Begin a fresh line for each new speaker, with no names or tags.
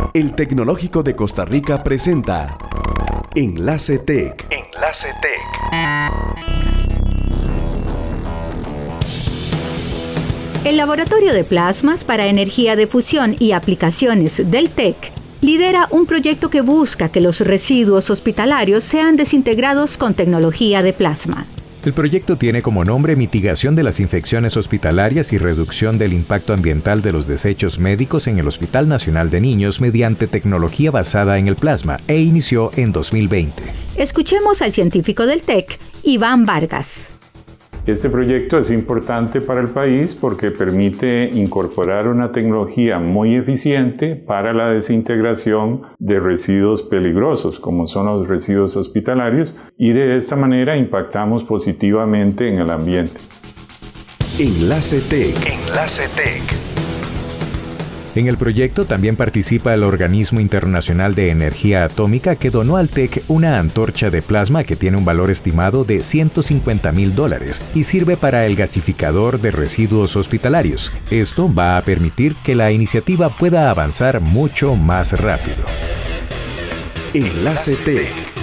El Tecnológico de Costa Rica presenta Enlace Tech. Enlace Tech.
El Laboratorio de Plasmas para Energía de Fusión y Aplicaciones del TEC lidera un proyecto que busca que los residuos hospitalarios sean desintegrados con tecnología de plasma.
El proyecto tiene como nombre Mitigación de las infecciones hospitalarias y reducción del impacto ambiental de los desechos médicos en el Hospital Nacional de Niños mediante tecnología basada en el plasma e inició en 2020.
Escuchemos al científico del TEC, Iván Vargas.
Este proyecto es importante para el país porque permite incorporar una tecnología muy eficiente para la desintegración de residuos peligrosos, como son los residuos hospitalarios, y de esta manera impactamos positivamente en el ambiente.
Enlace Tech. Enlace Tech.
En el proyecto también participa el Organismo Internacional de Energía Atómica, que donó al TEC una antorcha de plasma que tiene un valor estimado de $150,000 y sirve para el gasificador de residuos hospitalarios. Esto va a permitir que la iniciativa pueda avanzar mucho más rápido.
Enlace Tech.